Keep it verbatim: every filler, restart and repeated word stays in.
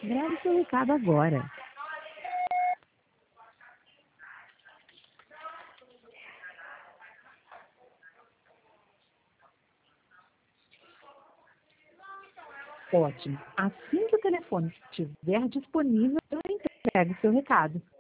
Grave seu recado agora. Ótimo. Assim que o telefone estiver disponível, eu entrego o seu recado.